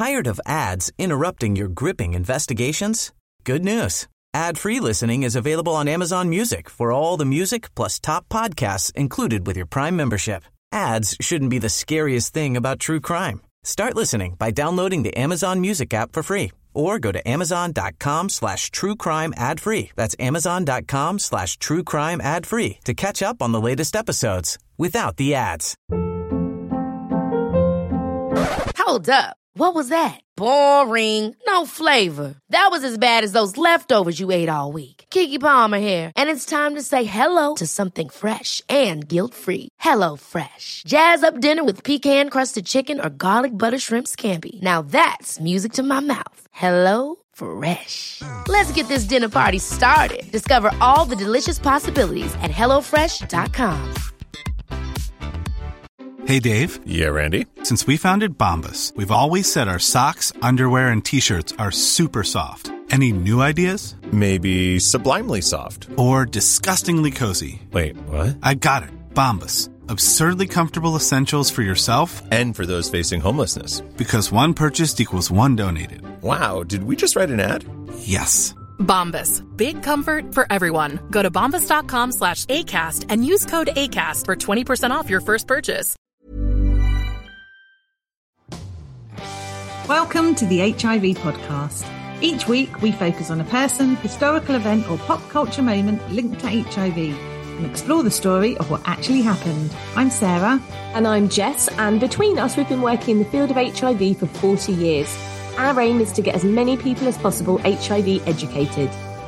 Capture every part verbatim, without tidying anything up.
Tired of ads interrupting your gripping investigations? Good news. Ad-free listening is available on Amazon Music for all the music plus top podcasts included with your Prime membership. Ads shouldn't be the scariest thing about true crime. Start listening by downloading the Amazon Music app for free or go to amazon.com slash true crime ad free. That's amazon.com slash true crime ad free to catch up on the latest episodes without the ads. Hold up. What was that? Boring. No flavor. That was as bad as those leftovers you ate all week. Keke Palmer here, and it's time to say hello to something fresh and guilt-free. Hello Fresh. Jazz up dinner with pecan-crusted chicken or garlic butter shrimp scampi. Now that's music to my mouth. Hello Fresh. Let's get this dinner party started. Discover all the delicious possibilities at hello fresh dot com. Hey, Dave. Yeah, Randy. Since we founded Bombas, we've always said our socks, underwear, and T-shirts are super soft. Any new ideas? Maybe sublimely soft. Or disgustingly cozy. Wait, what? I got it. Bombas. Absurdly comfortable essentials for yourself and for those facing homelessness. Because one purchased equals one donated. Wow, did we just write an ad? Yes. Bombas. Big comfort for everyone. Go to bombas.com slash ACAST and use code ACAST for twenty percent off your first purchase. Welcome to the H I V podcast. Each week we focus on a person, historical event or pop culture moment linked to H I V and explore the story of what actually happened. I'm Sarah. And I'm Jess, and between us we've been working in the field of H I V for forty years. Our aim is to get as many people as possible H I V educated.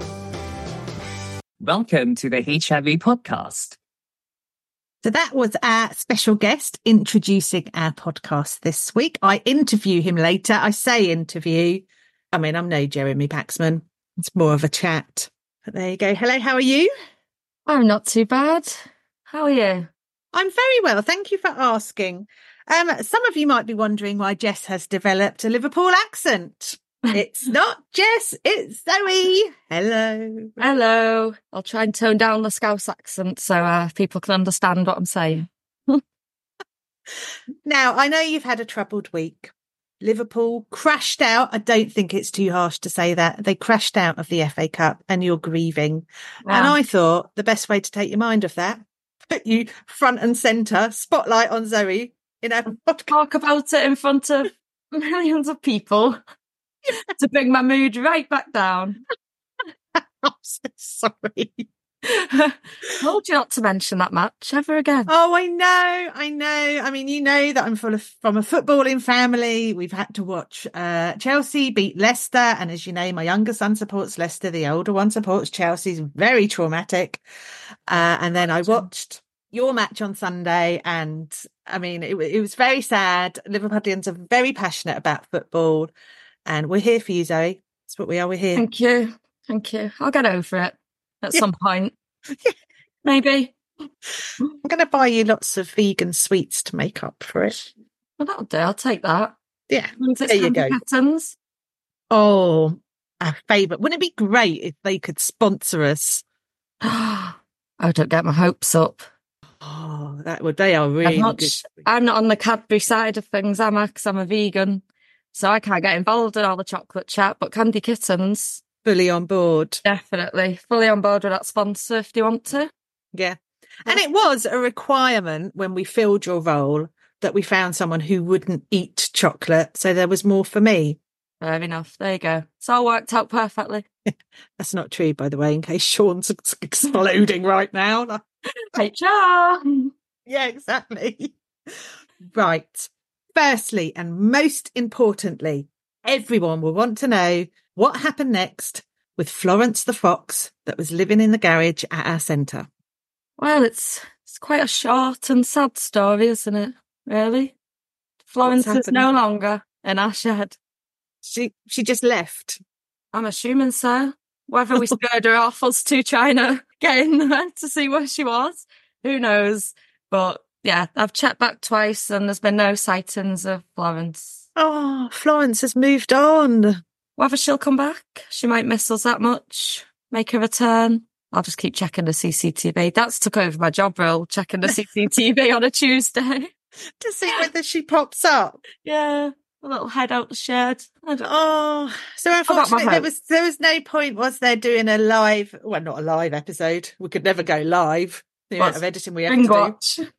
Welcome to the H I V podcast. So that was our special guest introducing our podcast this week. I interview him later. I say interview. I mean, I'm no Jeremy Paxman. It's more of a chat. But there you go. Hello, how are you? I'm not too bad. How are you? I'm very well. Thank you for asking. Um, some of you might be wondering why Jess has developed a Liverpool accent. It's not Jess, it's Zoe. Hello. Hello. I'll try and tone down the Scouse accent so uh, people can understand what I'm saying. Now, I know you've had a troubled week. Liverpool crashed out. I don't think it's too harsh to say that. They crashed out of the F A Cup and you're grieving. Wow. And I thought the best way to take your mind off that, put you front and centre, spotlight on Zoe in a podcast. Talk about it in front of millions of people. To bring my mood right back down. I'm so sorry. Told you not to mention that match ever again. Oh, I know, I know. I mean, you know that I'm full of, from a footballing family. We've had to watch uh, Chelsea beat Leicester. And as you know, my younger son supports Leicester. The older one supports Chelsea. It's very traumatic. Uh, and then I watched your match on Sunday. And I mean, it, it was very sad. Liverpudlians are very passionate about football. And we're here for you, Zoe. That's what we are. We're here. Thank you. Thank you. I'll get over it at yeah. some point. Yeah. Maybe. I'm going to buy you lots of vegan sweets to make up for it. Well, that'll do. I'll take that. Yeah. There you go. Patterns. Oh, our favourite. Wouldn't it be great if they could sponsor us? I don't get my hopes up. Oh, that would. They are really I'm not, good. I'm not on the Cadbury side of things, am I? Because I'm a vegan. So I can't get involved in all the chocolate chat, but Candy Kittens. Fully on board. Definitely. Fully on board with that sponsor if they want to. Yeah. And it was a requirement when we filled your role that we found someone who wouldn't eat chocolate. So there was more for me. Fair enough. There you go. It's all worked out perfectly. That's not true, by the way, in case Sean's exploding right now. H R. Yeah, exactly. Right. Firstly, and most importantly, everyone will want to know what happened next with Florence the fox that was living in the garage at our centre. Well, it's it's quite a short and sad story, isn't it? Really? Florence is no longer in our shed. She she just left. I'm assuming so. Whether we scared her off us two trying to get in there to see where she was, who knows? But yeah, I've checked back twice and there's been no sightings of Florence. Oh, Florence has moved on. Whether she'll come back, she might miss us that much, make a return. I'll just keep checking the C C T V. That's took over my job role, checking the C C T V on a Tuesday. To see whether she pops up. Yeah. a little head out the shed. I don't Oh, so my unfortunately, there hope. was there was no point, was there, doing a live? Well, not a live episode. We could never go live. The amount What's of editing we have Spring to watch. do.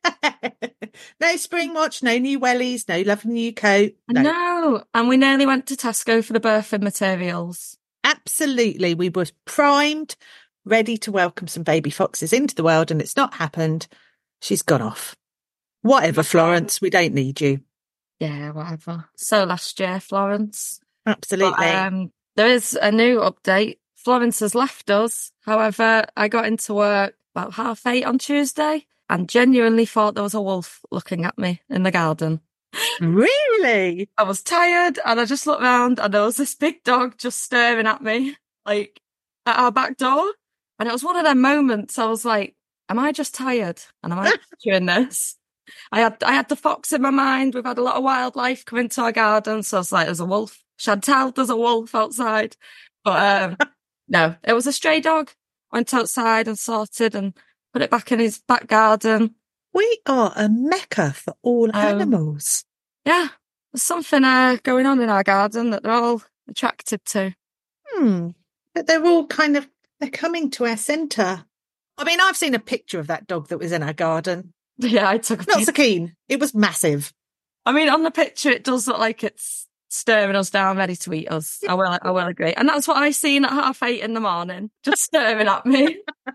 No spring watch, no new wellies, no lovely new coat. No. No, and we nearly went to Tesco for the birthing materials. Absolutely, we were primed, ready to welcome some baby foxes into the world, and it's not happened. She's gone off. Whatever, Florence, we don't need you. Yeah, whatever. So last year, Florence. Absolutely. But, um, there is a new update. Florence has left us. However, I got into work about half eight on Tuesday and genuinely thought there was a wolf looking at me in the garden. Really? I was tired and I just looked round and there was this big dog just staring at me, like at our back door. And it was one of them moments I was like, am I just tired? And am I doing this? I had I had the fox in my mind. We've had a lot of wildlife come into our garden. So I was like, there's a wolf. Chantal, there's a wolf outside. But um, no, it was a stray dog. Went outside and sorted and put it back in his back garden. We are a mecca for all Um, animals. Yeah, there's something uh, going on in our garden that they're all attracted to. Hmm. But they're all kind of, they're coming to our centre. I mean, I've seen a picture of that dog that was in our garden. Yeah, I took a Not pic- so keen. It was massive. I mean, on the picture, it does look like it's staring us down, ready to eat us. I will, I will agree. And that's what I seen at half eight in the morning, just staring at me.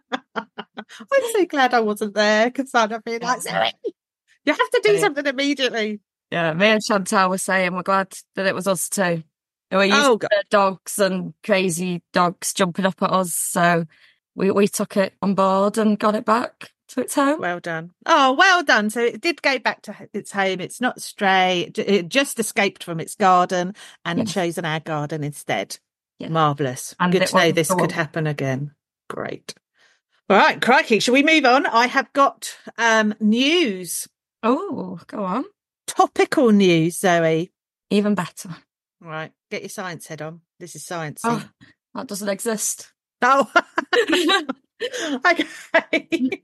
I'm so glad I wasn't there because I'd have been like, Zoe, you have to do Yeah. something immediately. Yeah, me and Chantal were saying we're glad that it was us too. We're used Oh, to God. dogs and crazy dogs jumping up at us, so we we took it on board and got it back to its home. Well done. Oh, well done. So it did go back to its home. It's not stray. It it just escaped from its garden and Yes. chosen our garden instead. Yeah. Marvellous. And Good it to know wasn't this the could wolf. happen again. Great. All right, crikey. Shall we move on? I have got um, news. Oh, go on. Topical news, Zoe. Even better. All right, get your science head on. This is science. Oh, that doesn't exist. Oh. Okay.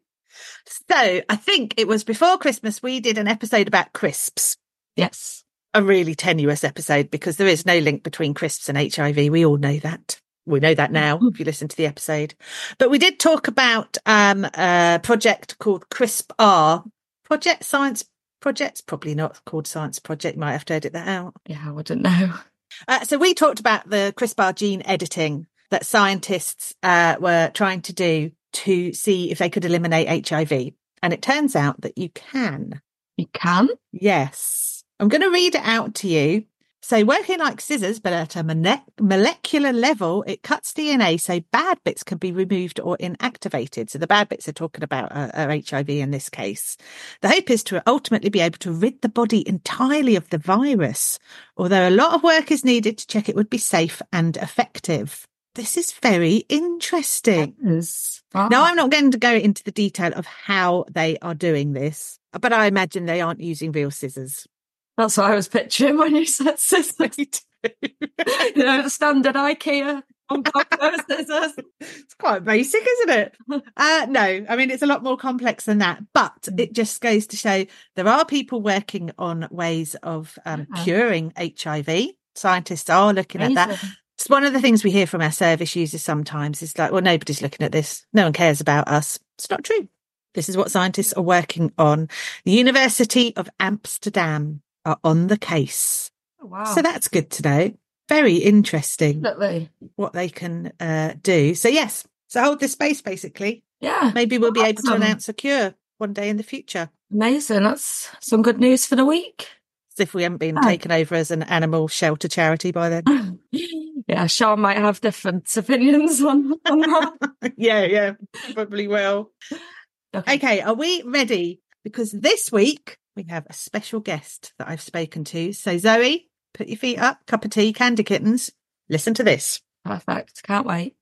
So I think it was before Christmas we did an episode about crisps. Yes. A really tenuous episode because there is no link between crisps and H I V. We all know that. We know that now if you listen to the episode. But we did talk about um, a project called CRISPR. Project Science Project's probably not called Science Project. You might have to edit that out. Yeah, I wouldn't know. Uh, so we talked about the CRISPR gene editing that scientists uh, were trying to do to see if they could eliminate H I V. And it turns out that you can. You can? Yes. I'm going to read it out to you. So working like scissors, but at a mone- molecular level, it cuts D N A so bad bits can be removed or inactivated. So the bad bits are talking about are, are H I V in this case. The hope is to ultimately be able to rid the body entirely of the virus, although a lot of work is needed to check it would be safe and effective. This is very interesting. Yes. Wow. Now, I'm not going to go into the detail of how they are doing this, but I imagine they aren't using real scissors. That's what I was picturing when you said scissors. You know, the standard IKEA on scissors. It's quite basic, isn't it? Uh, no, I mean, it's a lot more complex than that, but it just goes to show there are people working on ways of um, Uh-huh. curing H I V. Scientists are looking at that. Amazing. It's one of the things we hear from our service users sometimes. It's like, well, nobody's looking at this. No one cares about us. It's not true. This is what scientists are working on. The University of Amsterdam are on the case. Oh, wow. So that's good to know. Very interesting Definitely. what they can uh, do. So yes, so hold this space basically. Yeah. Maybe we'll be able to Awesome. announce a cure one day in the future. Amazing. That's some good news for the week. As if we haven't been Oh. taken over as an animal shelter charity by then. Yeah, Sean might have different opinions on, on that. yeah, yeah, probably will. Okay. Okay, are we ready? Because this week we have a special guest that I've spoken to. So Zoe, put your feet up, cup of tea, candy kittens. Listen to this. Perfect. Can't wait.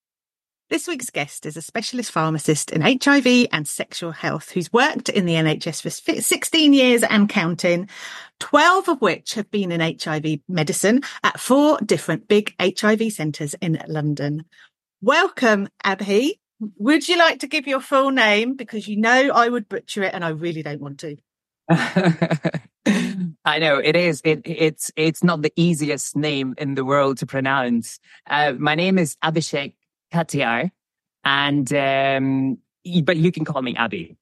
This week's guest is a specialist pharmacist in H I V and sexual health who's worked in the N H S for sixteen years and counting, twelve of which have been in H I V medicine at four different big H I V centres in London. Welcome, Abhi. Would you like to give your full name? Because you know I would butcher it and I really don't want to. I know it is. It, it's it's not the easiest name in the world to pronounce. Uh, my name is Abhishek Katiyar, and um, but you can call me Abby.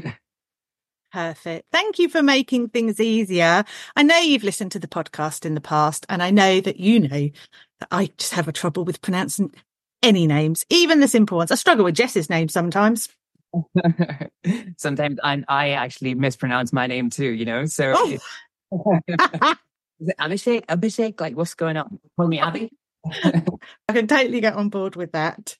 Perfect. Thank you for making things easier. I know you've listened to the podcast in the past, and I know that you know that I just have a trouble with pronouncing any names, even the simple ones. I struggle with Jess's name sometimes. Sometimes I, I actually mispronounce my name too, you know, so oh. Is it Abhishek? Abhishek? Like, what's going on? Call me Abby? I can totally get on board with that.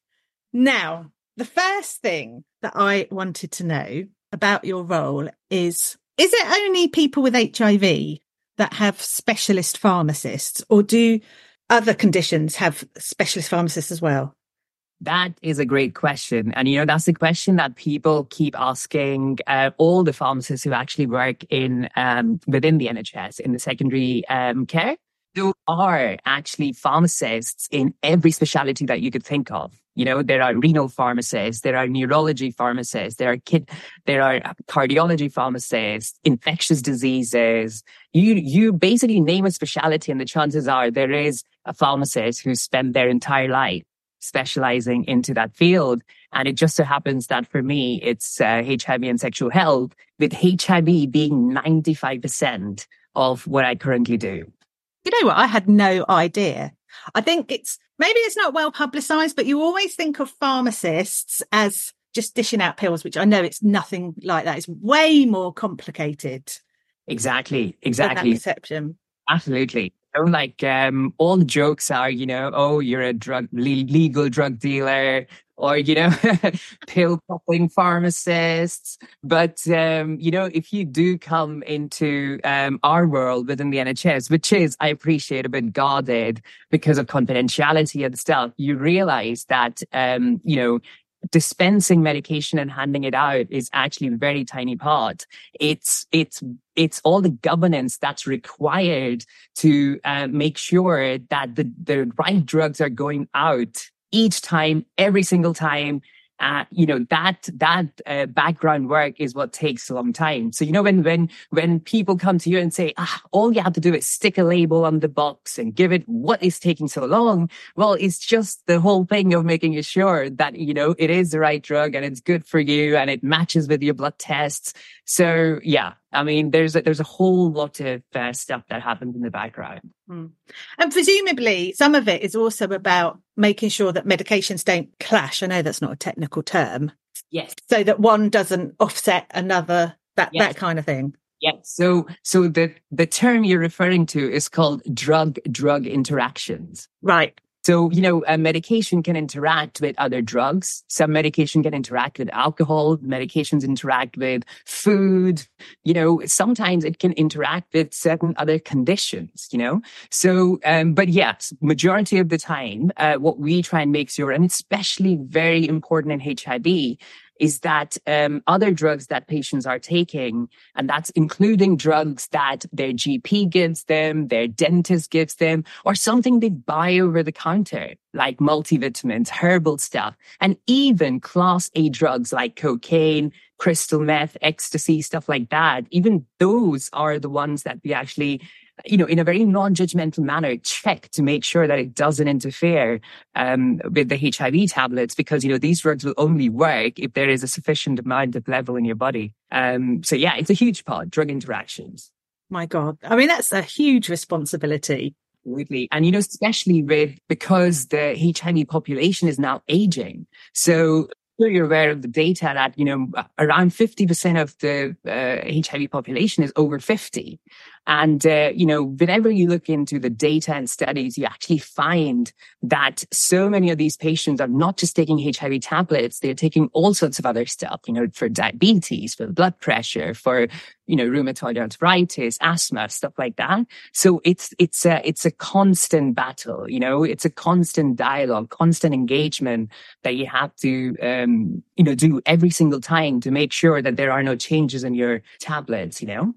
Now, the first thing that I wanted to know about your role is, is it only people with H I V that have specialist pharmacists, or do other conditions have specialist pharmacists as well? That is a great question. And, you know, that's the question that people keep asking uh, all the pharmacists who actually work in um, within the N H S in the secondary um, care. There are actually pharmacists in every specialty that you could think of. You know, there are renal pharmacists, there are neurology pharmacists, there are kid, there are cardiology pharmacists, infectious diseases. You, you basically name a specialty and the chances are there is a pharmacist who spent their entire life specializing into that field. And it just so happens that for me, it's uh, H I V and sexual health, with H I V being ninety-five percent of what I currently do. You know what? I had no idea. I think it's, maybe it's not well publicized, but you always think of pharmacists as just dishing out pills, which I know it's nothing like that. It's way more complicated. Exactly. Exactly. That perception. Absolutely. So like, um, all the jokes are, you know, oh, you're a drug, le- legal drug dealer, or, you know, pill popping pharmacists. But, um, you know, if you do come into, um, our world within the N H S, which is, I appreciate, a bit guarded because of confidentiality and stuff, you realize that, um, you know, dispensing medication and handing it out is actually a very tiny part. It's, it's, it's all the governance that's required to uh, make sure that the, the right drugs are going out each time, every single time. Uh, you know, that, that, uh, background work is what takes a long time. So, you know, when, when, when people come to you and say, ah, all you have to do is stick a label on the box and give it, what is taking so long? Well, it's just the whole thing of making sure that, you know, it is the right drug and it's good for you and it matches with your blood tests. So, yeah, I mean, there's a, there's a whole lot of uh, stuff that happens in the background. Mm. And presumably some of it is also about making sure that medications don't clash. I know that's not a technical term. Yes. So that one doesn't offset another, that, yes. that kind of thing. Yeah. So, so the, the term you're referring to is called drug-drug interactions. Right. So, you know, a medication can interact with other drugs. Some medication can interact with alcohol. Medications interact with food. You know, sometimes it can interact with certain other conditions, you know. So, um, but yes, majority of the time, uh, what we try and make sure, and especially very important in H I V, is that um, other drugs that patients are taking, and that's including drugs that their G P gives them, their dentist gives them, or something they buy over the counter, like multivitamins, herbal stuff, and even class A drugs like cocaine, crystal meth, ecstasy, stuff like that. Even those are the ones that we actually, you know, in a very non-judgmental manner, check to make sure that it doesn't interfere um, with the H I V tablets, because, you know, these drugs will only work if there is a sufficient amount of level in your body. Um, so, yeah, it's a huge part, drug interactions. My God. I mean, that's a huge responsibility. Absolutely. And, you know, especially with, because the H I V population is now aging. So, you're aware of the data that, you know, around fifty percent of the uh, H I V population is over fifty. And, uh, you know, whenever you look into the data and studies, you actually find that so many of these patients are not just taking H I V tablets, they're taking all sorts of other stuff, you know, for diabetes, for blood pressure, for, you know, rheumatoid arthritis, asthma, stuff like that. So it's, it's a, it's a constant battle, you know, it's a constant dialogue, constant engagement that you have to, um, you know, do every single time to make sure that there are no changes in your tablets, you know?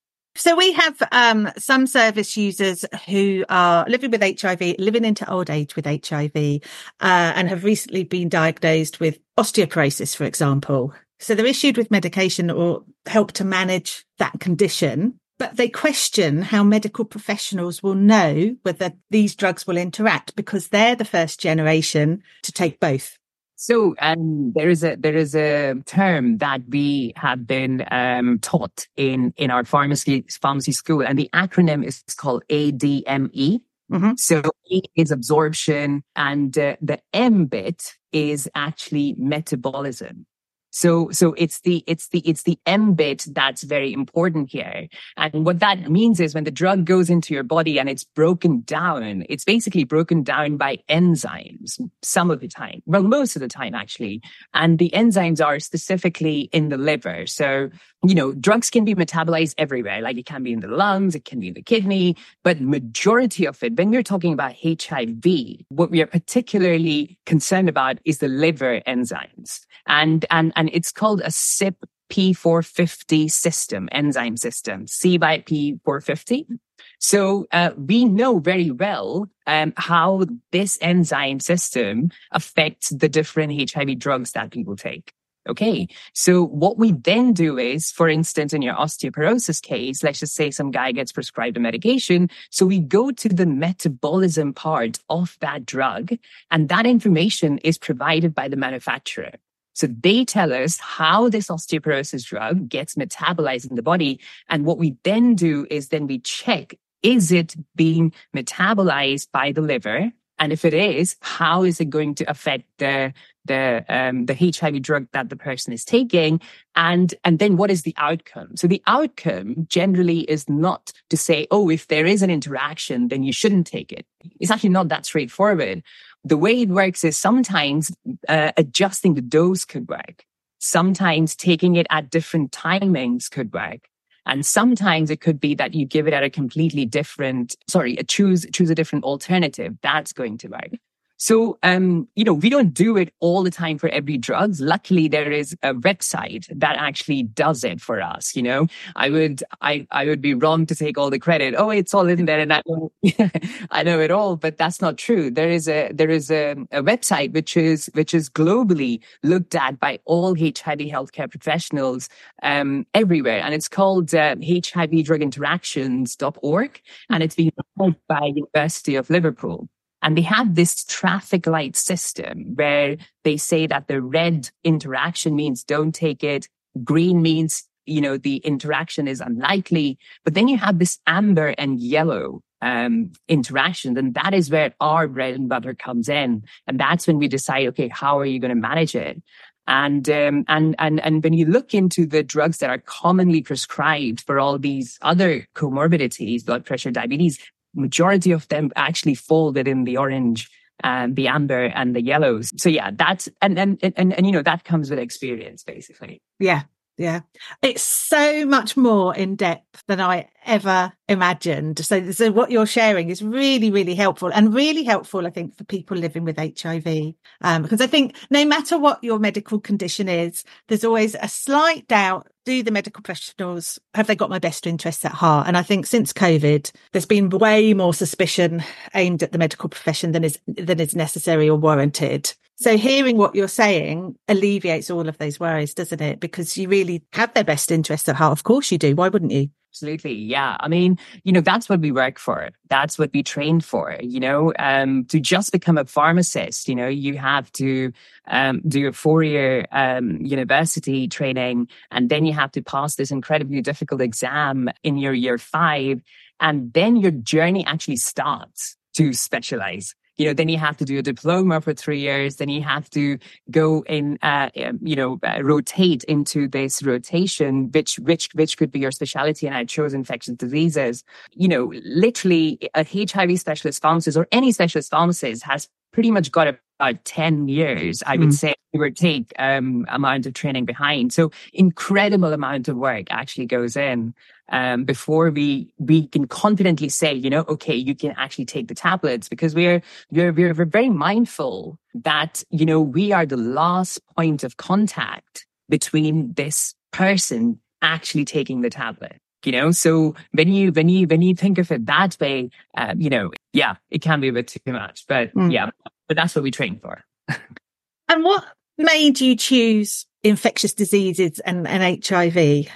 So we have um, some service users who are living with H I V, living into old age with H I V, uh, and have recently been diagnosed with osteoporosis, for example. So they're issued with medication or help to manage that condition. but they question how medical professionals will know whether these drugs will interact because they're the first generation to take both. So um, there is a there is a term that we have been um, taught in in our pharmacy pharmacy school, and the acronym is called A D M E. Mm-hmm. So E is absorption, and uh, the M bit is actually metabolism. So, so it's the, it's the, it's the M bit that's very important here. And what that means is when the drug goes into your body and it's broken down, it's basically broken down by enzymes some of the time. Well, most of the time, actually. And the enzymes are specifically in the liver. So, you know, drugs can be metabolized everywhere. Like it can be in the lungs, it can be in the kidney, but majority of it, when we're talking about H I V, what we are particularly concerned about is the liver enzymes. And, and, and it's called a C Y P four fifty system, enzyme system, C by P four fifty. So uh, we know very well um, how this enzyme system affects the different H I V drugs that people take. Okay, so what we then do is, for instance, in your osteoporosis case, let's just say some guy gets prescribed a medication. So we go to the metabolism part of that drug, and that information is provided by the manufacturer. So they tell us how this osteoporosis drug gets metabolized in the body. And what we then do is then we check, is it being metabolized by the liver? And if it is, how is it going to affect the the um, the H I V drug that the person is taking? And and then what is the outcome? So the outcome generally is not to say, oh, if there is an interaction, then you shouldn't take it. It's actually not that straightforward. The way it works is sometimes uh, adjusting the dose could work. Sometimes taking it at different timings could work. And sometimes it could be that you give it at a completely different, sorry, choose choose a different alternative. That's going to work. So, um, you know, we don't do it all the time for every drug. Luckily, there is a website that actually does it for us. You know, I would, I, I would be wrong to take all the credit. Oh, it's all in there, and I know, I know it all. But that's not true. There is a, there is a, a website which is, which is globally looked at by all H I V healthcare professionals, um, everywhere, and it's called uh, H I V drug interactions dot org, and it's been run by University of Liverpool. And they have this traffic light system where they say that the red interaction means don't take it. Green means, you know, the interaction is unlikely. But then you have this amber and yellow um, interaction. And that is where our bread and butter comes in. And that's when we decide, okay, how are you going to manage it? And, um, and, and, and when you look into the drugs that are commonly prescribed for all these other comorbidities, blood pressure, diabetes, majority of them actually fall within the orange, and the amber and the yellows. So yeah, that's, and, and, and, and, you know, that comes with experience, basically. Yeah. Yeah. It's so much more in depth than I ever imagined. So, so what you're sharing is really, really helpful, and really helpful, I think, for people living with H I V. Um, because I think no matter what your medical condition is, there's always a slight doubt. Do the medical professionals, have they got my best interests at heart? And I think since COVID, there's been way more suspicion aimed at the medical profession than is, than is necessary or warranted. So hearing what you're saying alleviates all of those worries, doesn't it? Because you really have their best interests at heart. Of course you do. Why wouldn't you? Absolutely. Yeah. I mean, you know, that's what we work for. That's what we train for, you know, um, to just become a pharmacist, you know, you have to, um, do a four year, um, university training, and then you have to pass this incredibly difficult exam in your year five. And then your journey actually starts to specialize. You know, then you have to do a diploma for three years. Then you have to go in, uh, you know, uh, rotate into this rotation, which, which, which could be your specialty. And I chose infectious diseases. You know, literally a H I V specialist pharmacist or any specialist pharmacist has pretty much got about ten years, I would mm. say, give or take, um, amount of training behind. So incredible amount of work actually goes in. Um, before we, we can confidently say, you know, okay, you can actually take the tablets, because we're, we're, we're very mindful that, you know, we are the last point of contact between this person actually taking the tablet. You know, so when you, when you, when you think of it that way, uh, you know, yeah, it can be a bit too much, but mm. yeah, but that's what we train for. And what made you choose infectious diseases and, and H I V?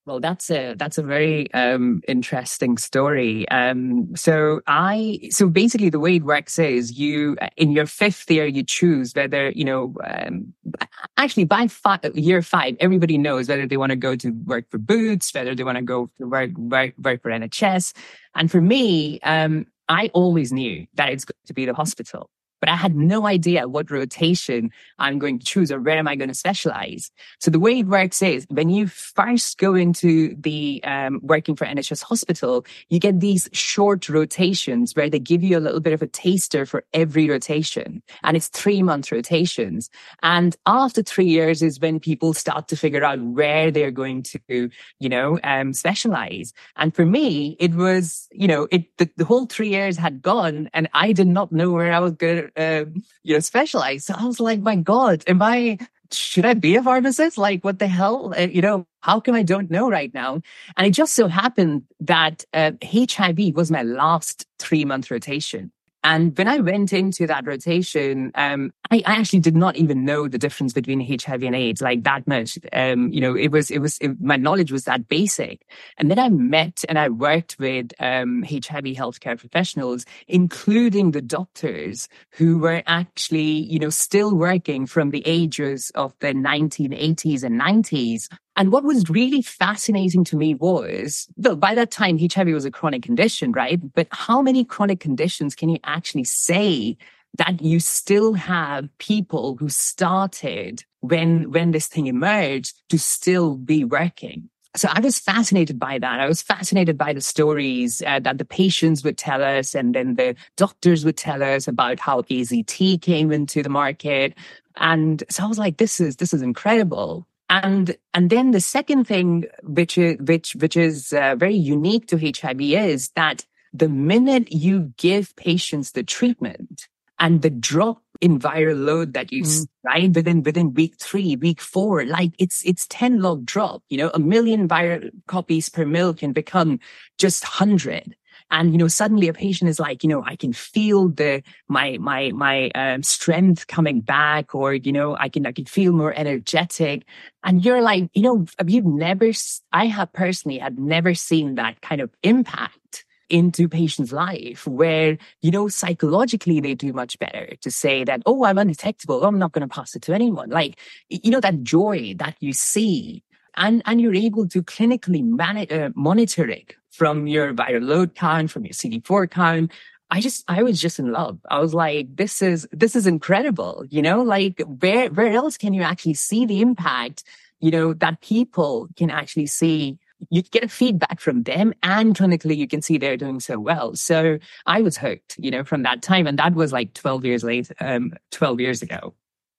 Well, that's a that's a very um, interesting story. Um, so I so basically the way it works is you in your fifth year you choose whether you know um, actually by five, year five everybody knows whether they want to go to work for Boots, whether they want to go to work work work for N H S, and for me, um, I always knew that it's going to be the hospital. But I had no idea what rotation I'm going to choose or where am I going to specialize. So the way it works is when you first go into the um, working for N H S hospital, you get these short rotations where they give you a little bit of a taster for every rotation. And it's three month rotations. And after three years is when people start to figure out where they're going to, you know, um, specialize. And for me, it was, you know, it the, the whole three years had gone and I did not know where I was going to Um, you know, specialize. So I was like, my God, am I, should I be a pharmacist? Like, what the hell? Uh, you know, how come I don't know right now? And it just so happened that uh, H I V was my last three month rotation. And when I went into that rotation, um, I, I actually did not even know the difference between H I V and AIDS like that much. Um, you know, it was, it was, it, my knowledge was that basic. And then I met and I worked with um, H I V healthcare professionals, including the doctors who were actually, you know, still working from the ages of the nineteen eighties and nineties. And what was really fascinating to me was, well, by that time, H I V was a chronic condition, right? But how many chronic conditions can you actually say that you still have people who started when, when this thing emerged to still be working? So I was fascinated by that. I was fascinated by the stories uh, that the patients would tell us, and then the doctors would tell us about how A Z T came into the market. And so I was like, this is, this is incredible. And and then the second thing, which is, which which is uh, very unique to H I V, is that the minute you give patients the treatment and the drop in viral load that you mm. right within within week three, week four, like it's it's ten log drop. You know, a million viral copies per mil can become just hundred. And, you know, suddenly a patient is like, you know, I can feel the, my, my, my, um, strength coming back, or, you know, I can, I can feel more energetic. And you're like, you know, you've never, I have personally had never seen that kind of impact into patients' life where, you know, psychologically they do much better to say that, oh, I'm undetectable. I'm not going to pass it to anyone. Like, you know, that joy that you see. And, and you're able to clinically manage, uh, monitor it from your viral load count, from your C D four count. I just, I was just in love. I was like, this is, this is incredible. You know, like where, where else can you actually see the impact, you know, that people can actually see? You get a feedback from them, and clinically you can see they're doing so well. So I was hooked, you know, from that time. And that was like twelve years later, um, twelve years ago.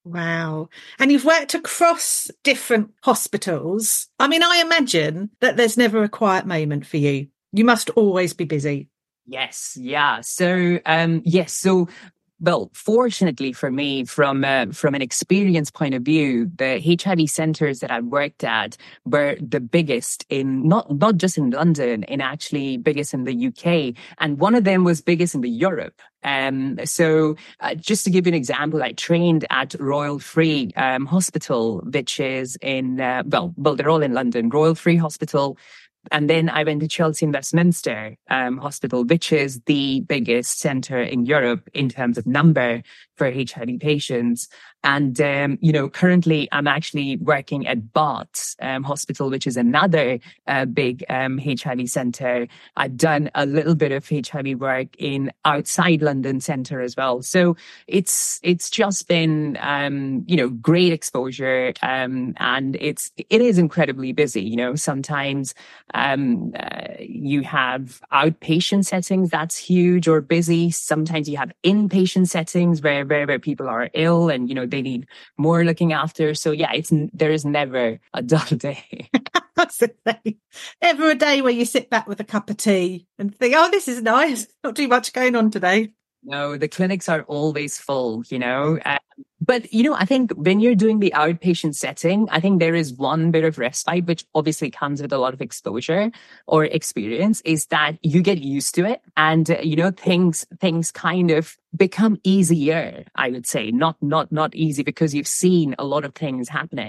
Wow. And you've worked across different hospitals. I mean, I imagine that there's never a quiet moment for you. You must always be busy. Yes. Yeah. So, um, yes. So, well, fortunately for me, from uh, from an experience point of view, the H I V centers that I worked at were the biggest in not not just in London, in actually biggest in the U K, and one of them was biggest in the Europe. Um, so uh, just to give you an example, I trained at Royal Free um, Hospital, which is in uh, well, well, they're all in London. Royal Free Hospital. And then I went to Chelsea and Westminster um, Hospital, which is the biggest center in Europe in terms of number for H I V patients. And, um, you know, currently I'm actually working at Barts um, Hospital, which is another uh, big um, H I V center. I've done a little bit of H I V work in outside London center as well. So it's it's just been, um, you know, great exposure. Um, and it's it is incredibly busy. You know, sometimes um, uh, you have outpatient settings that's huge or busy. Sometimes you have inpatient settings where, where, where people are ill and, you know, they need more looking after. So yeah, it's there is never a dull day. Never a day where you sit back with a cup of tea and think, oh, this is nice. Not too much going on today. No, the clinics are always full, you know. Uh, but, you know, I think when you're doing the outpatient setting, I think there is one bit of respite, which obviously comes with a lot of exposure or experience, is that you get used to it. And, uh, you know, things, things kind of become easier, I would say. Not, not, not easy because you've seen a lot of things happening.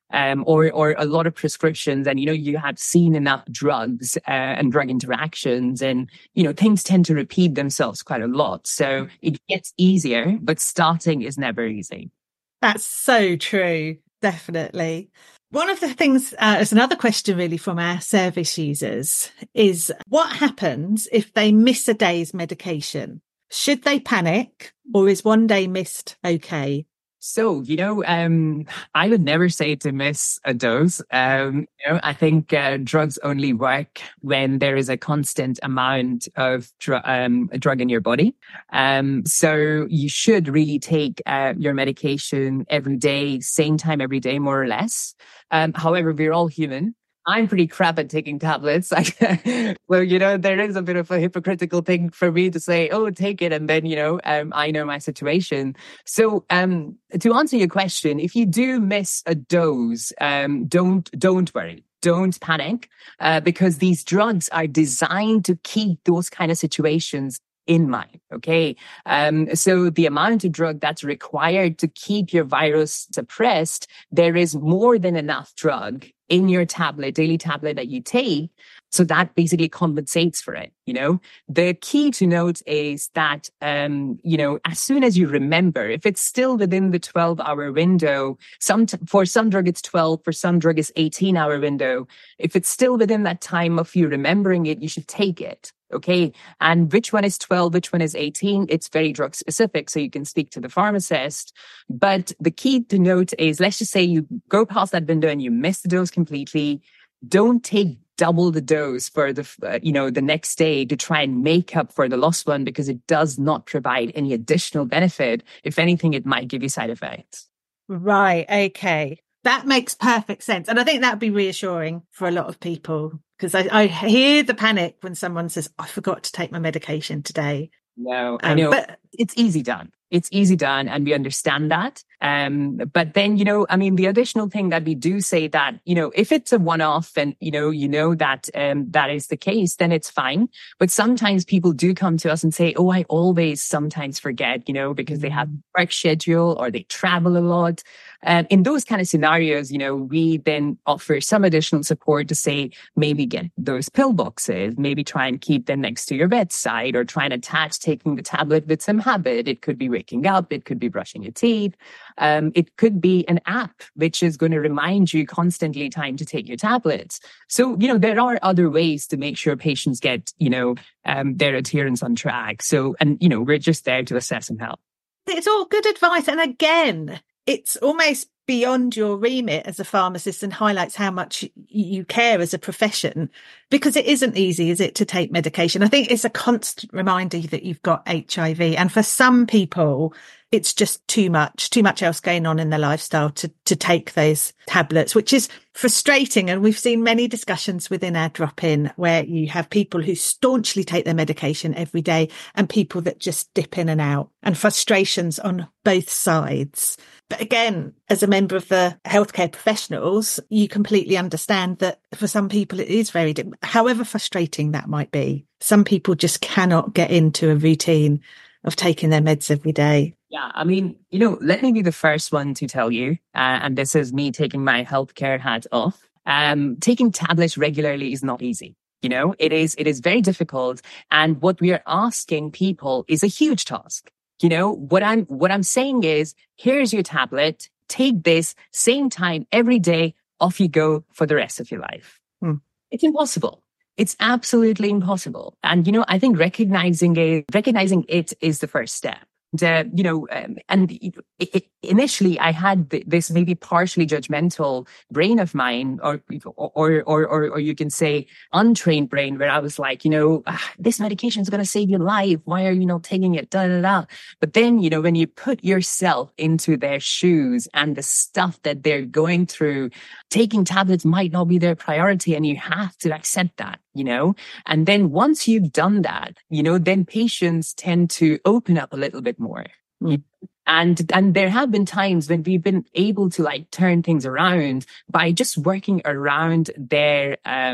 um, or or a lot of prescriptions, and you know you have seen enough drugs uh, and drug interactions, and you know things tend to repeat themselves quite a lot. So it gets easier, but starting is never easy. That's so true. Definitely. One of the things, uh, as another question really from our service users, is what happens if they miss a day's medication? Should they panic, or is one day missed okay? So, you know, um, I would never say to miss a dose. Um, you know, I think uh, drugs only work when there is a constant amount of dr- um, drug in your body. Um, so you should really take uh, your medication every day, same time every day, more or less. Um, however, we're all human. I'm pretty crap at taking tablets. Well, you know, there is a bit of a hypocritical thing for me to say, oh, take it. And then, you know, um, I know my situation. So um, to answer your question, if you do miss a dose, um, don't don't worry. Don't panic, uh, because these drugs are designed to keep those kind of situations in mind. Okay. Um, so the amount of drug that's required to keep your virus suppressed, there is more than enough drug in your tablet, daily tablet that you take. So that basically compensates for it. You know, the key to note is that, um, you know, as soon as you remember, if it's still within the twelve hour window, some, t- for some drug it's twelve, for some drug it's eighteen hour window. If it's still within that time of you remembering it, you should take it. Okay. And which one is twelve, which one is eighteen? It's very drug specific. So you can speak to the pharmacist. But the key to note is, let's just say you go past that window and you miss the dose completely. Don't take double the dose for the, uh, you know, the next day to try and make up for the lost one, because it does not provide any additional benefit. If anything, it might give you side effects. Right. Okay. That makes perfect sense. And I think that'd be reassuring for a lot of people, because I, I hear the panic when someone says, I forgot to take my medication today. No, I Um, know. but It's easy done. It's easy done, and we understand that. Um, but then, you know, I mean, the additional thing that we do say that, you know, if it's a one-off and, you know, you know that um, that is the case, then it's fine. But sometimes people do come to us and say, oh, I always sometimes forget, you know, because they have work schedule or they travel a lot. And in those kind of scenarios, you know, we then offer some additional support to say, maybe get those pill boxes, maybe try and keep them next to your bedside, or try and attach taking the tablet with some habit. It could be waking up. It could be brushing your teeth. Um, it could be an app which is going to remind you constantly time to take your tablets. So, you know, there are other ways to make sure patients get, you know, um, their adherence on track. So, and, you know, we're just there to assess and help. it's all good advice. And again, it's almost beyond your remit as a pharmacist, and highlights how much you care as a profession, because it isn't easy, is it, to take medication? I think it's a constant reminder that you've got H I V. And for some people, it's just too much, too much else going on in their lifestyle to, to take those tablets, which is frustrating. And we've seen many discussions within our drop-in where you have people who staunchly take their medication every day and people that just dip in and out, and frustrations on both sides. But again, as a member of the healthcare professionals, you completely understand that for some people it is very, however frustrating that might be. Some people just cannot get into a routine of taking their meds every day. Yeah, I mean, you know, let me be the first one to tell you, uh, and this is me taking my healthcare hat off. Um, taking tablets regularly is not easy. You know, it is, it is very difficult. And what we are asking people is a huge task. You know, what I'm, what I'm saying is, here's your tablet, take this same time every day, off you go for the rest of your life. Hmm. It's impossible. It's absolutely impossible. And, you know, I think recognizing it, recognizing it is the first step. Uh, you know, um, and it, it, initially I had th- this maybe partially judgmental brain of mine, or, or, or, or, or you can say untrained brain, where I was like, you know, ah, this medication is going to save your life. Why are you not taking it? Da, da, da. But then, you know, when you put yourself into their shoes and the stuff that they're going through, taking tablets might not be their priority, and you have to accept that. You know, and then once you've done that, you know, then patients tend to open up a little bit more. Mm. And, and there have been times when we've been able to like turn things around by just working around their, um,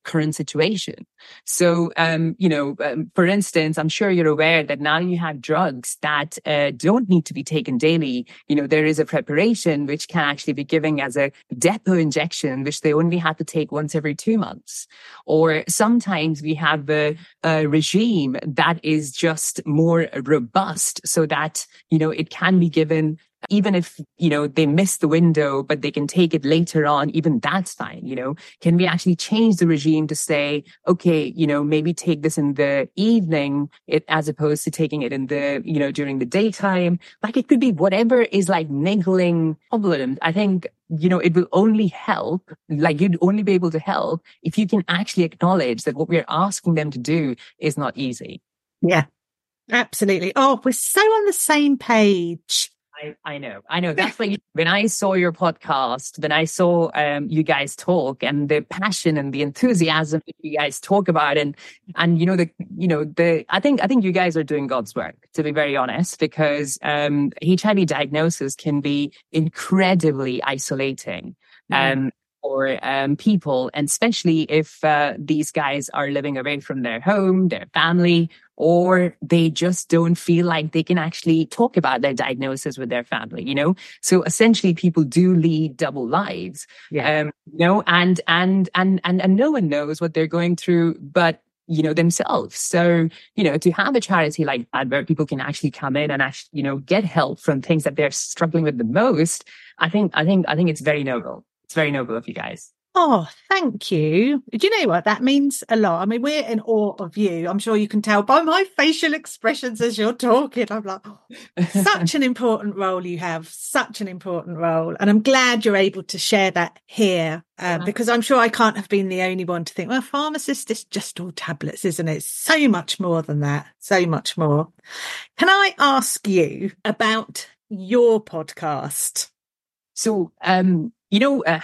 current situation. So, um, you know, um, for instance, I'm sure you're aware that now you have drugs that uh, don't need to be taken daily. You know, there is a preparation which can actually be given as a depot injection, which they only have to take once every two months. Or sometimes we have a, a regime that is just more robust so that, you know, it can be given even if, you know, they miss the window, but they can take it later on, even that's fine, you know. Can we actually change the regime to say, okay, you know, maybe take this in the evening it, as opposed to taking it in the, you know, during the daytime? Like it could be whatever is like niggling problems. I think, you know, it will only help, like you'd only be able to help if you can actually acknowledge that what we're asking them to do is not easy. Yeah, absolutely. Oh, we're so on the same page. I, I know, I know. That's like when I saw your podcast, when I saw um, you guys talk and the passion and the enthusiasm that you guys talk about, and and you know the you know the I think I think you guys are doing God's work, to be very honest, because um, H I V diagnosis can be incredibly isolating. Mm. Um, for um, people, and especially if uh, these guys are living away from their home, their family, or they just don't feel like they can actually talk about their diagnosis with their family, you know? So essentially people do lead double lives, yeah. um, you know, and, and, and, and, and no one knows what they're going through, but you know, themselves. So, you know, to have a charity like that where people can actually come in and actually, you know, get help from things that they're struggling with the most, I think, I think, I think it's very noble. It's very noble of you guys. Oh, thank you. Do you know what? That means a lot. I mean, we're in awe of you. I'm sure you can tell by my facial expressions as you're talking. I'm like, oh, such an important role you have, such an important role. And I'm glad you're able to share that here uh, yeah. because I'm sure I can't have been the only one to think, well, pharmacist is just all tablets, isn't it? So much more than that. So much more. Can I ask you about your podcast? So, um, you know, uh,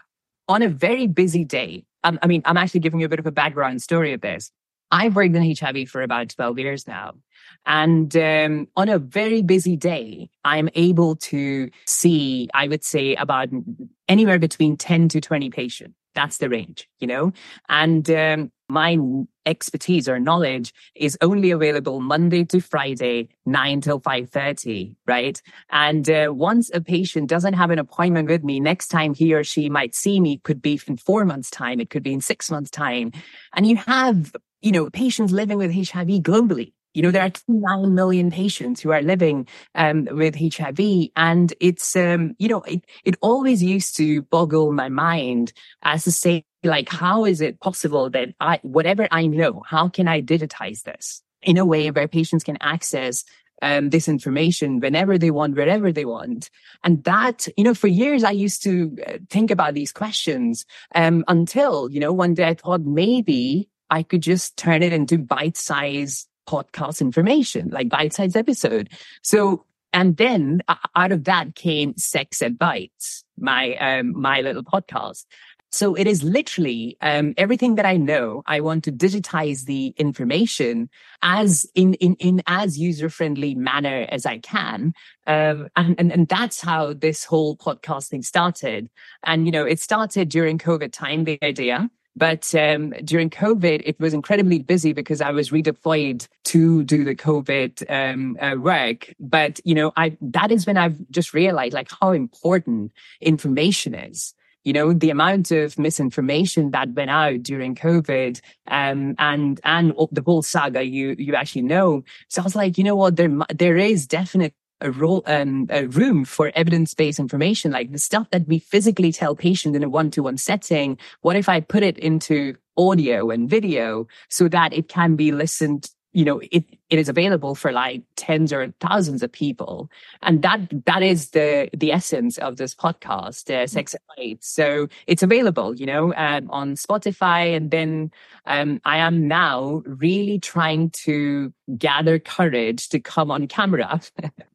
on a very busy day, um, I mean, I'm actually giving you a bit of a background story of this. I've worked in H I V for about twelve years now. And um, on a very busy day, I'm able to see, I would say, about anywhere between ten to twenty patients. That's the range, you know? And um, my expertise or knowledge is only available Monday to Friday, nine till five thirty, right? And uh, once a patient doesn't have an appointment with me, next time he or she might see me could be in four months' time. It could be in six months' time. And you have, you know, patients living with H I V globally. You know, there are nine million patients who are living um, with H I V. And it's, um, you know, it, it always used to boggle my mind as to say, like, how is it possible that I, whatever I know, how can I digitize this in a way where patients can access um, this information whenever they want, wherever they want? And that, you know, for years I used to think about these questions um, until, you know, one day I thought maybe I could just turn it into bite-sized podcast information, like bite-sized episode. So, and then uh, out of that came Sex Ed Bites, my, um, my little podcast. So it is literally, um, everything that I know, I want to digitize the information as in, in, in as user-friendly manner as I can. Um, and, and, and that's how this whole podcasting started. And, you know, it started during COVID time, the idea. But um, during COVID, it was incredibly busy because I was redeployed to do the COVID um, uh, work. But, you know, I that is when I've just realized like how important information is. You know, the amount of misinformation that went out during COVID um, and and the whole saga you you actually know. So I was like, you know what, there there is definitely a role, um, a room for evidence-based information, like the stuff that we physically tell patients in a one-to-one setting. What if I put it into audio and video so that it can be listened, you know, it, it is available for like tens or thousands of people. And that, that is the, the essence of this podcast, uh, Sex Ed Bites. So it's available, you know, um, on Spotify. And then, um, I am now really trying to gather courage to come on camera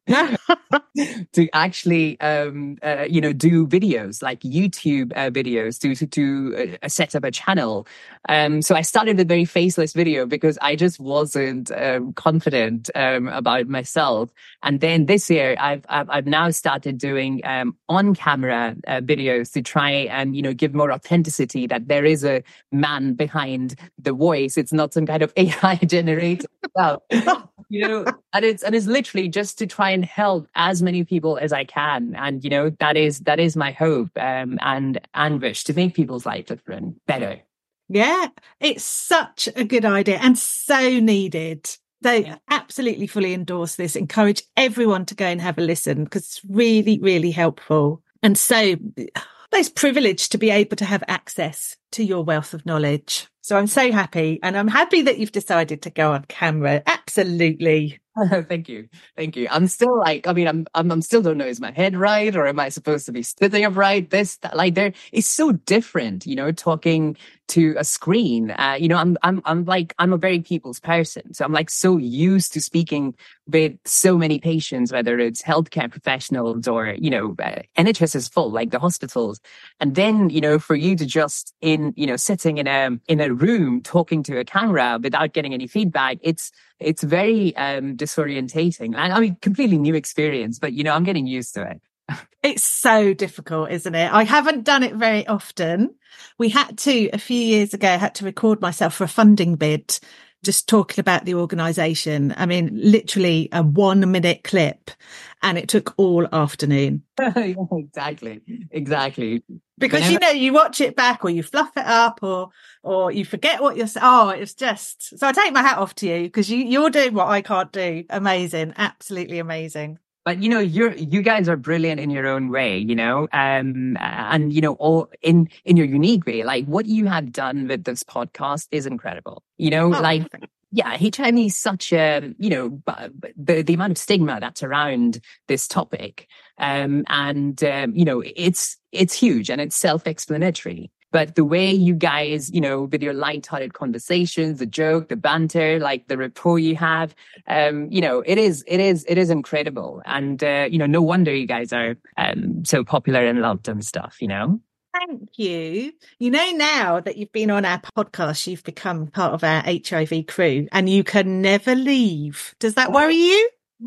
to actually, um, uh, you know, do videos like YouTube uh, videos to to, to uh, set up a channel. Um, so I started with a very faceless video because I just wasn't um, confident um, about myself. And then this year, I've I've, I've now started doing um, on-camera uh, videos to try and you know give more authenticity. That there is a man behind the voice. It's not some kind of A I generated stuff. You know, and it's and it's literally just to try and help as many people as I can, and you know that is that is my hope um, and and wish to make people's life different, better. Yeah, it's such a good idea and so needed. So yeah. Absolutely fully endorse this. Encourage everyone to go and have a listen because it's really, really helpful. And so most privileged to be able to have access to your wealth of knowledge. So I'm so happy, and I'm happy that you've decided to go on camera. Absolutely. Thank you. Thank you. I'm still like, I mean, I'm, I'm, I'm still don't know, is my head right? Or am I supposed to be sitting upright? This, that, like there, it's so different, you know, talking to a screen. Uh, you know, I'm, I'm, I'm like, I'm a very people's person. So I'm like so used to speaking with so many patients, whether it's healthcare professionals or, you know, uh, N H S is full, like the hospitals. And then, you know, for you to just in, you know, sitting in a, in a room talking to a camera without getting any feedback, it's, it's very um, disorientating. And I mean, completely new experience, but, you know, I'm getting used to it. It's so difficult, isn't it? I haven't done it very often. We had to, a few years ago, I had to record myself for a funding bid, just talking about the organisation. I mean, literally a one minute clip, and it took all afternoon. Yeah, exactly. Exactly. Because, Whenever- you know, you watch it back or you fluff it up or or you forget what you're saying. Oh, it's just... So I take my hat off to you because you, you're doing what I can't do. Amazing. Absolutely amazing. But, you know, you're, you guys are brilliant in your own way, you know, um, and, you know, all in, in your unique way. Like what you have done with this podcast is incredible. You know, Oh, like, thanks. yeah, H I V is such a, you know, the, the amount of stigma that's around this topic. Um, and, um, you know, it's, it's huge and it's self-explanatory. But the way you guys, you know, with your light-hearted conversations, the joke, the banter, like the rapport you have, um, you know, it is, it is, it is incredible. And, uh, you know, no wonder you guys are um, so popular and loved and stuff, you know? Thank you. You know, now that you've been on our podcast, you've become part of our H I V crew and you can never leave. Does that worry you?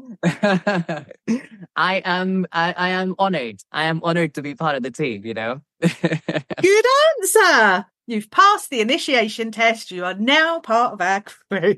I am, I, I am honored. I am honored to be part of the team, you know? Good answer. You've passed the initiation test. You are now part of our crew.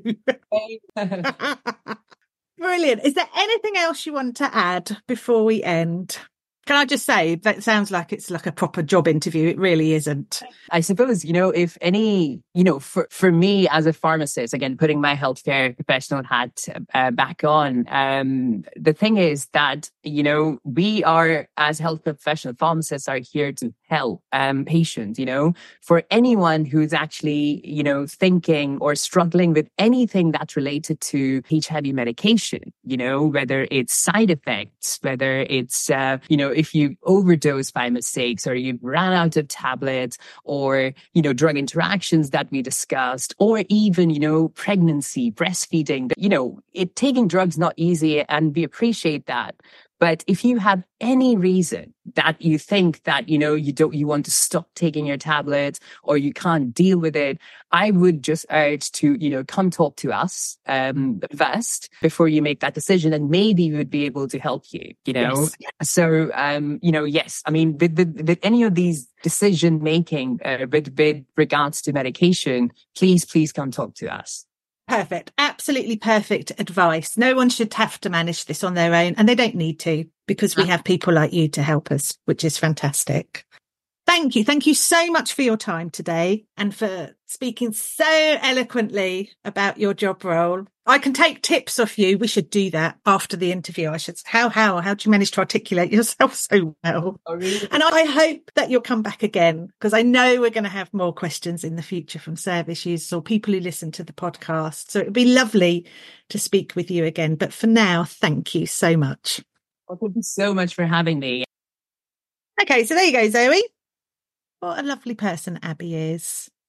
Brilliant. Is there anything else you want to add before we end? Can I just say, that sounds like it's like a proper job interview. It really isn't. I suppose, you know, if any, you know, for, for me as a pharmacist, again, putting my healthcare professional hat uh, back on, um, the thing is that, you know, we are, as health professional pharmacists, are here to help um, patients, you know, for anyone who's actually, you know, thinking or struggling with anything that's related to H I V medication, you know, whether it's side effects, whether it's, uh, you know, if you overdose by mistakes or you ran out of tablets or, you know, drug interactions that we discussed, or even, you know, pregnancy, breastfeeding, you know, it taking drugs not easy and we appreciate that. But if you have any reason that you think that, you know, you don't, you want to stop taking your tablets or you can't deal with it, I would just urge to, you know, come talk to us um, first before you make that decision, and maybe we would be able to help you, you know. Yes. So, um, you know, yes, I mean, with, with, with any of these decision making uh, with, with regards to medication, please, please come talk to us. Perfect. Absolutely perfect advice. No one should have to manage this on their own, and they don't need to, because we have people like you to help us, which is fantastic. Thank you. Thank you so much for your time today and for speaking so eloquently about your job role. I can take tips off you. We should do that after the interview. I should. How, how, how do you manage to articulate yourself so well? Oh, really? And I hope that you'll come back again, because I know we're going to have more questions in the future from service users or people who listen to the podcast. So it'd be lovely to speak with you again. But for now, thank you so much. Well, thank you so much for having me. Okay, so there you go, Zoe. What a lovely person Abby is.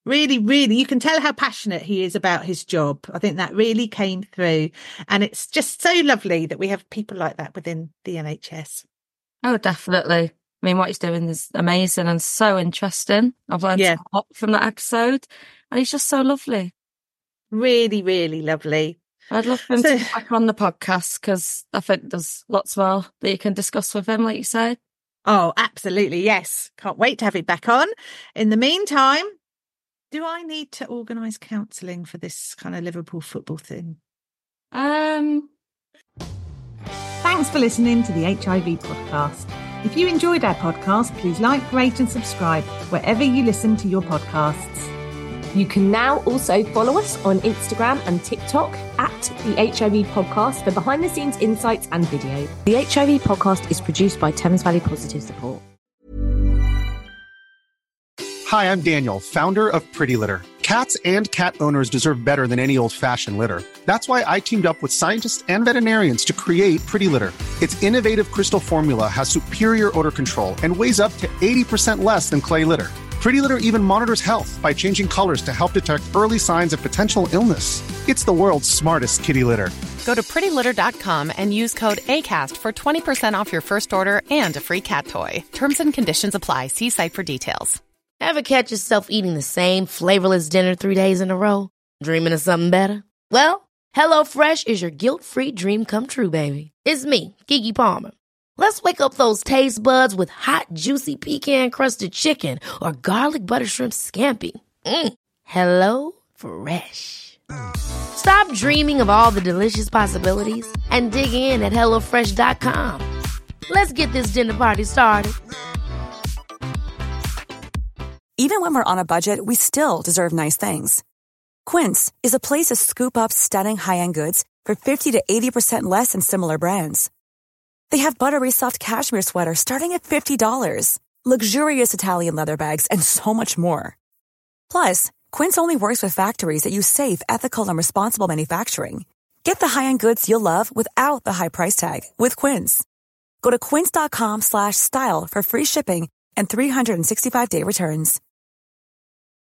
Really, really, you can tell how passionate he is about his job. I think that really came through. And it's just so lovely that we have people like that within the N H S. Oh, definitely. I mean, what he's doing is amazing and so interesting. I've learned Yeah. a lot from that episode, and he's just so lovely. Really, really lovely. I'd love him So- to be back on the podcast because I think there's lots more that you can discuss with him, like you said. Oh, absolutely. Yes. Can't wait to have it back on. In the meantime, do I need to organise counselling for this kind of Liverpool football thing? Um, Thanks for listening to the H I V podcast. If you enjoyed our podcast, please like, rate and subscribe wherever you listen to your podcasts. You can now also follow us on Instagram and TikTok at the H I V Podcast for behind the scenes insights and video. The H I V Podcast is produced by Thames Valley Positive Support. Hi, I'm Daniel, founder of Pretty Litter. Cats and cat owners deserve better than any old-fashioned litter. That's why I teamed up with scientists and veterinarians to create Pretty Litter. Its innovative crystal formula has superior odor control and weighs up to eighty percent less than clay litter. Pretty Litter even monitors health by changing colors to help detect early signs of potential illness. It's the world's smartest kitty litter. Go to pretty litter dot com and use code ACAST for twenty percent off your first order and a free cat toy. Terms and conditions apply. See site for details. Ever catch yourself eating the same flavorless dinner three days in a row? Dreaming of something better? Well, HelloFresh is your guilt-free dream come true, baby. It's me, Keke Palmer. Let's wake up those taste buds with hot, juicy pecan-crusted chicken or garlic butter shrimp scampi. Mm. Hello Fresh. Stop dreaming of all the delicious possibilities and dig in at hello fresh dot com. Let's get this dinner party started. Even when we're on a budget, we still deserve nice things. Quince is a place to scoop up stunning high-end goods for fifty to eighty percent less than similar brands. They have buttery soft cashmere sweaters starting at fifty dollars, luxurious Italian leather bags, and so much more. Plus, Quince only works with factories that use safe, ethical, and responsible manufacturing. Get the high-end goods you'll love without the high price tag with Quince. Go to quince dot com slash style for free shipping and three sixty-five day returns.